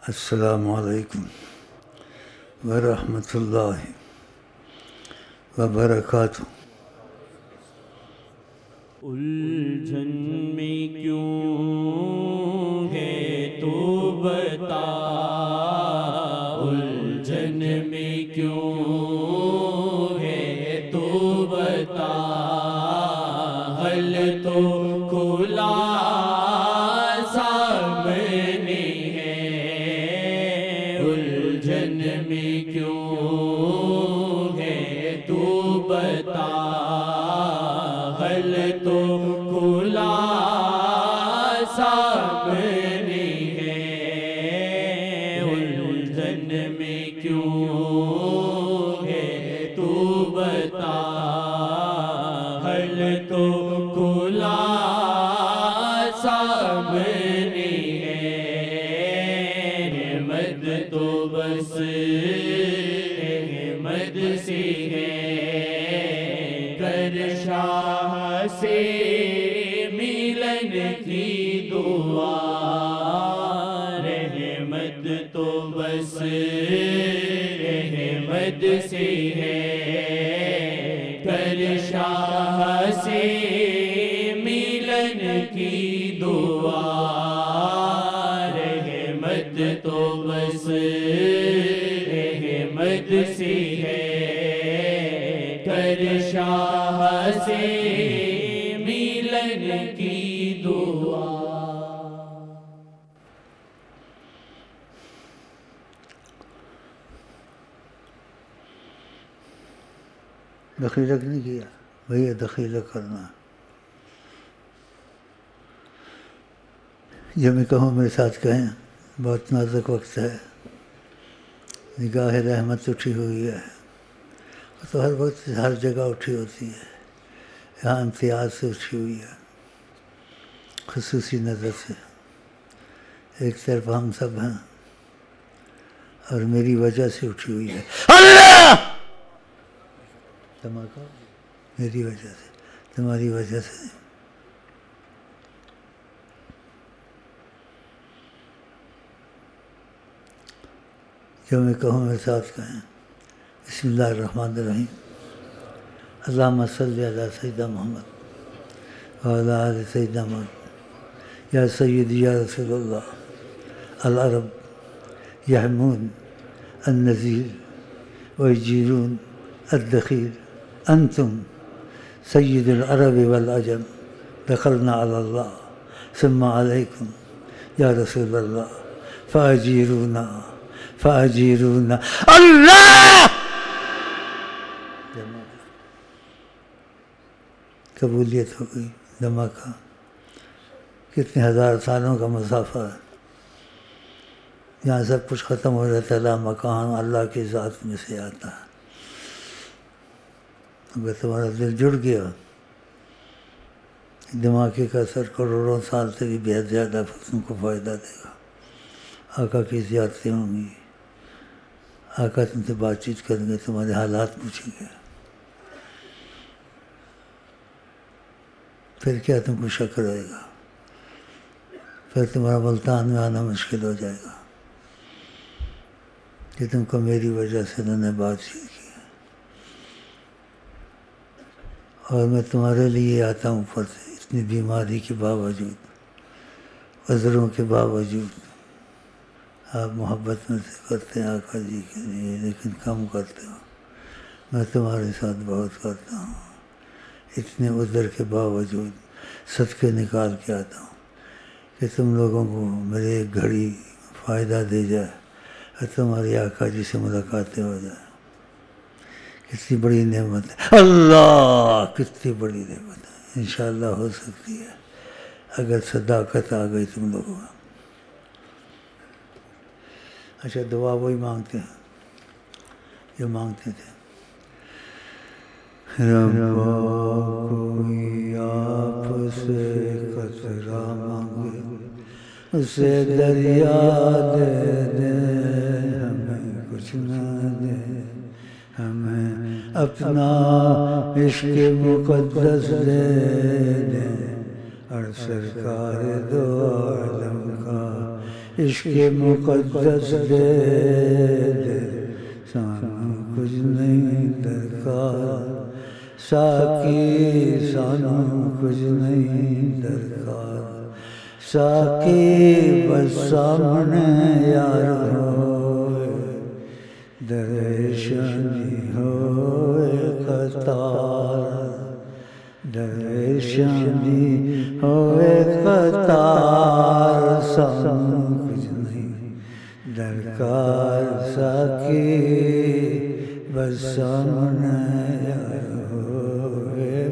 السلام علیکم ورحمۃ اللہ وبرکاتہ۔ الجھن میں کیوں ہے تو بتا، الجھن میں کیوں ہے تو بتا، حل تو کھلا سامنے ہے، الجھن میں کیوں ہے تو بتا، حل تو کھلا سامنے ہے، الجھن میں کیوں ہے تو بتا، حل تو کھلا سامنے ہے، احمد تو بس احمد سے ہے، کر شاہ سے ملن کی دعا، رحمت تو بس احمد سے ہے، کر شاہ سے ملن کی دعا، رحمت تو بس احمد سے ہے، کر شاہ سے ملن کی دعا۔ دخیلہ نہیں کیا بھیا، دخیلہ کرنا جو میں کہوں میرے ساتھ کہیں، بہت نازک وقت ہے، نگاہ رحمت اٹھی ہوئی ہے، تو ہر وقت ہر جگہ اٹھی ہوتی ہے، یہاں امتیاز سے اٹھی ہوئی ہے، خصوصی نظر سے، ایک طرف ہم سب ہیں اور میری وجہ سے اٹھی ہوئی ہے، اللہ دھماکہ میری وجہ سے، تمہاری وجہ سے۔ جو میں کہوں میرے ساتھ کہیں، بسم اللہ الرحمن الرحیم، اللہم صلی علی سیدنا محمد وعلی آل سیدنا محمد، یا سیدی یا رسول اللہ، العرب یحمون النذیر ویجیرون الدخیل، انتم سید العرب والعجم، دخلنا علی اللہ ثم علیکم یا رسول اللہ، فاجیرونا فاجیرونا اللہ۔ قبولیت ہو گئی، دھماکہ، کتنے ہزار سالوں کا مسافہ ہے، یہاں سب کچھ ختم ہو جاتا ہے، لا مکان اللہ کی ذات میں سے آتا ہے۔ اگر تمہارا دل جڑ گیا، دھماکے کا اثر کروڑوں سال سے بھی بہت زیادہ تم کو فائدہ دے گا، آقا کی زیارتیں ہوں گی، آقا تم سے بات چیت کریں گے، تمہارے حالات پوچھیں گے، پھر کیا تم کو شک رہے گا، پھر تمہارا ملتان میں آنا مشکل ہو جائے گا کہ تم کو میری وجہ سے انہوں نے بات چیت کی، اور میں تمہارے لیے آتا ہوں اوپر سے، اتنی بیماری کے باوجود، عذروں کے باوجود، آپ محبت میں سے کرتے ہیں آقا جی کے لیے، لیکن کم کرتے ہو، میں تمہارے ساتھ بہت کرتا ہوں، اتنے عذر کے باوجود صدقے نکال کے آتا ہوں کہ تم لوگوں کو میرے ایک گھڑی فائدہ دے جائے اور تمہاری آقا جی سے ملاقاتیں ہو جائیں، کتنی بڑی نعمت ہے اللہ، کتنی بڑی نعمت ہے، انشاءاللہ ہو سکتی ہے اگر صداقت آ گئی تم لوگوں میں۔ اچھا، دعا وہی مانگتے ہیں جو مانگتے تھے، ربا کوئی آپ سے قطرہ مانگے، اسے دریا دے دے، ہمیں کچھ نہ دے، ہمیں اپنا عشق مقدس دے دے، اور سرکار دو عالم کا عشق مقدس دے دے سانو کچھ نہیں درکار ساقی سانو کچھ نہیں درکار ساقی بس سامنے یار ہوئے درشانی ہوئے قطار درشانی ہوئے قطار سانو کچھ نہیں درکار ساقی بس سامنے یار ہوئے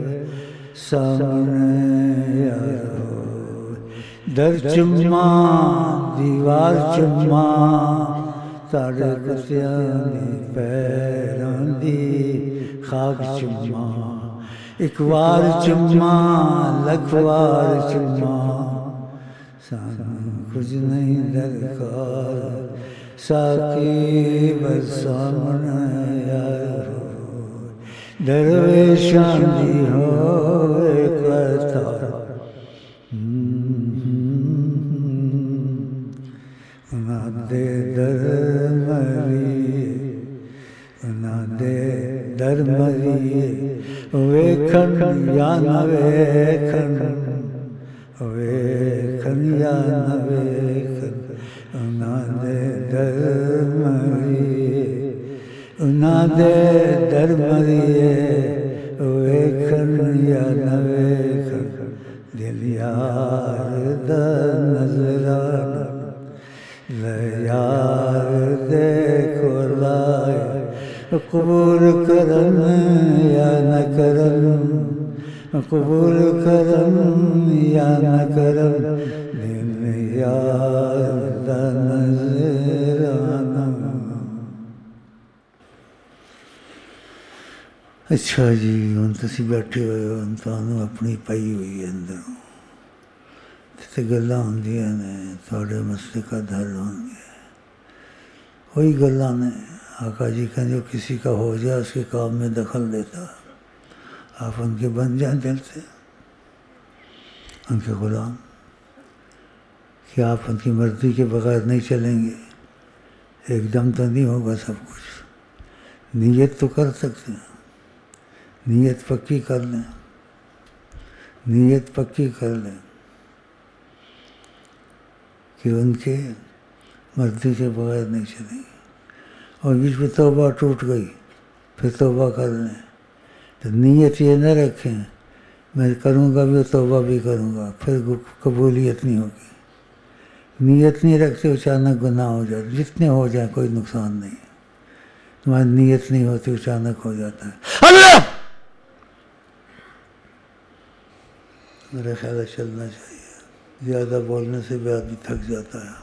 سامنے یار ہوئے در چما دیوار چما ساڑھے کسیاں پیران دی خاک چما ایک وار چما لکھوار چما سانو کچھ نہیں درکار ساقی بس سامنے یار ہو درویشان دی ہوئے قطار دے در مریے دے در مریے ویکھن یا نہ ویکھن ویکھن یا نہ ویکھن دے در مریے دے در مریے ویکھن یا نہ ویکھن دل یار دا نظرانہ یار دیکھو لائے قبول کرن یا نہ کرن قبول کرن یا نہ کرن دل یار دا نظرانہ اچھا جی ہن تسی بیٹھے ہوئے ہو تانوں اپنی پئی ہوئی ہے اندروں تے گلاں ہوندیاں نے تھوڑے مسئلے کا حل ہونگے وہی گلاں نے آقا جی کہیں جو کسی کا ہو جائے اس کے کام میں دخل دیتا آپ ان کے بن جائیں دل سے ان کے غلام کہ آپ ان کی مرضی کے بغیر نہیں چلیں گے ایک دم تو نہیں ہوگا سب کچھ نیت تو کر سکتے ہیں نیت پکی کر لیں نیت پکی کر لیں کہ ان کے مرضی کے بغیر نہیں چلیں گے اور بیچ میں توبہ ٹوٹ گئی پھر توبہ کر لیں تو نیت یہ نہ رکھیں میں کروں گا بھی توبہ بھی کروں گا پھر قبولیت نہیں ہوگی نیت نہیں رکھتے اچانک گناہ ہو جاتا جتنے ہو جائیں کوئی نقصان نہیں تمہاری نیت نہیں ہوتی اچانک ہو جاتا ہے اللہ میرا خیال ہے چلنا چاہیے زیادہ بولنے سے بھی آدمی تھک جاتا ہے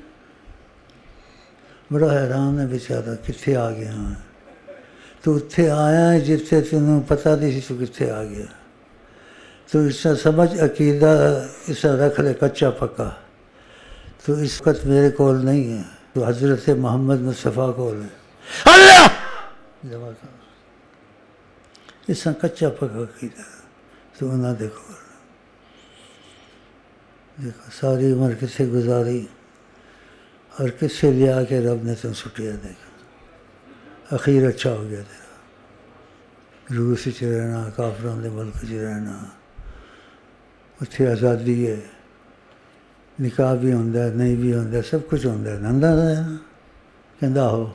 بڑا حیران ہے بیچارہ کتنے آ گیا ہے تو اتنے آیا ہے جتنے تمہیں پتہ نہیں سی تو کتنے آ گیا تو اس سے سمجھ عقیدہ اس سے رکھ لے کچا پکا تو اس وقت میرے کول نہیں ہے تو حضرت محمد مصطفیٰ کول ہے اللہ اس سے کچا پکا عقیدہ تو انہاں دیکھو ساری عمر کسے گزاری اور کسے لیا کے رب نے تم سٹیا دیکھا اخیر اچھا ہو گیا تیرا روس چ رہنا کافروں کے ملک چ رہنا اتنے آزادی ہے نکاح بھی ہوتا ہے نہیں بھی ہوتا سب کچھ ہوتا ہے نندا رہنا کہندا ہو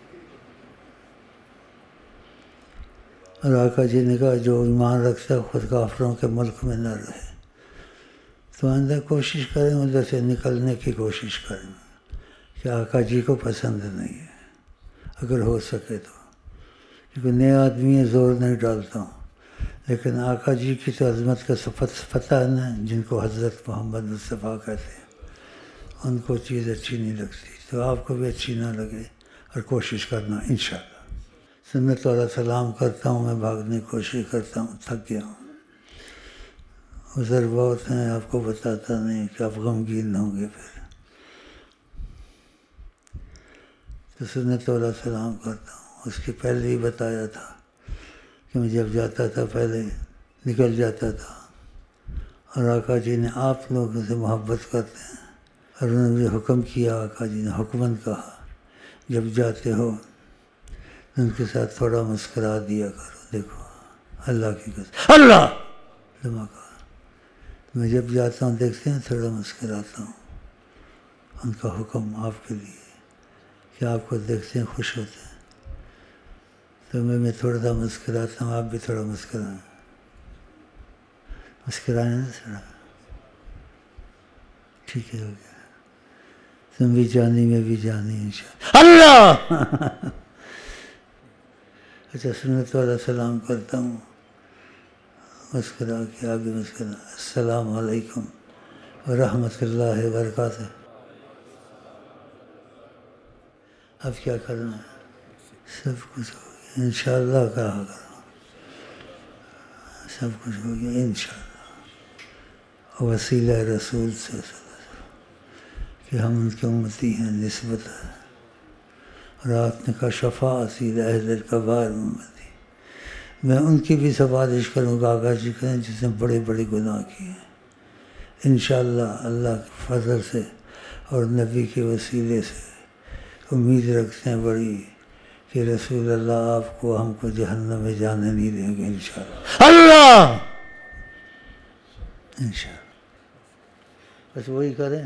اور آقا جی نے کہا جو ایمان رکھتا ہے خود کافروں کے ملک میں نہ رہے تو اندر کوشش کریں ادھر سے نکلنے کی کوشش کریں کہ آقا جی کو پسند نہیں ہے اگر ہو سکے تو کیونکہ نئے آدمی زور نہیں ڈالتا ہوں لیکن آقا جی کی تو عظمت کا پتہ ہے نا جن کو حضرت محمد مصطفیٰ کہتے ہیں ان کو چیز اچھی نہیں لگتی تو آپ کو بھی اچھی نہ لگے اور کوشش کرنا انشاءاللہ سنت والا سلام کرتا ہوں میں بھاگنے کی کوشش کرتا ہوں تھک گیا ہوں عذر بہت ہیں آپ کو بتاتا نہیں کہ آپ غمگین ہوں گے پھر تو سنت والا سلام کرتا ہوں اس کے پہلے ہی بتایا تھا کہ میں جب جاتا تھا پہلے نکل جاتا تھا اور آقا جی نے آپ لوگوں سے محبت کرتے ہیں اور انہوں نے مجھے حکم کیا، آقا جی نے حکمن کہا جب جاتے ہو ان کے ساتھ تھوڑا مسکرا دیا کرو. دیکھو اللہ کی قسم، اللہ دھماکہ، میں جب جاتا ہوں دیکھتے ہیں تھوڑا مسکراتا ہوں. ان کا حکم آپ کے لیے کہ آپ کو دیکھتے ہیں خوش ہوتے ہیں، تو میں تھوڑا مسکراتا ہوں، آپ بھی تھوڑا مسکرائیں. مسکرائیں نا تھوڑا، ٹھیک ہے ہو گیا. تم بھی جانی میں بھی جانی انشاءاللہ. اللہ اچھا سنت والا سلام کرتا ہوں، مسکرا کے آپ بھی مسکرا. السلام علیکم ورحمۃ اللہ وبرکاتہ. اب کیا کرنا ہے؟ سب کچھ ہو گیا انشاءاللہ. کہا کرو سب کچھ ہو گیا انشاءاللہ. وسیلہ رسول سے کہ ہم ان کے امتی ہیں نسبت ہے. رات نے کہا شفاعتی اہل الکبائر امتی، میں ان کی بھی سفارش کروں گا آقا جی کریں جس نے بڑے بڑے گناہ کیے ہیں. انشاءاللہ اللہ کے فضل سے اور نبی کے وسیلے سے امید رکھتے ہیں بڑی کہ رسول اللہ آپ کو ہم کو جہنم میں جانے نہیں دیں گے انشاءاللہ. اللہ انشاءاللہ. بس وہی کریں.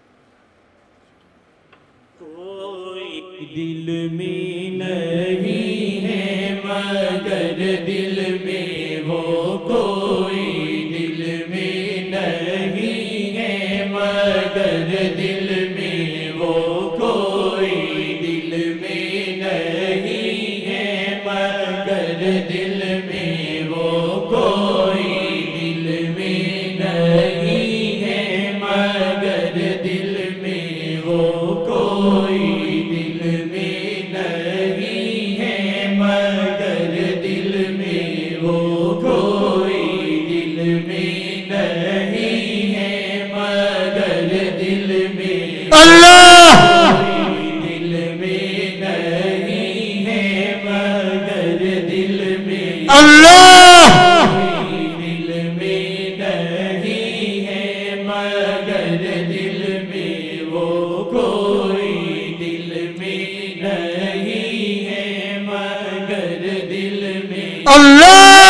دل میں نہیں ہے مگر دل میں وہ کوئی، دل میں نہیں ہے مگر دل میں وہ کوئی، دل میں نہیں ہے مگر دل میں وہ کوئی، دل میں نہیں ہے مگر دل میں وہ کوئی، اللہ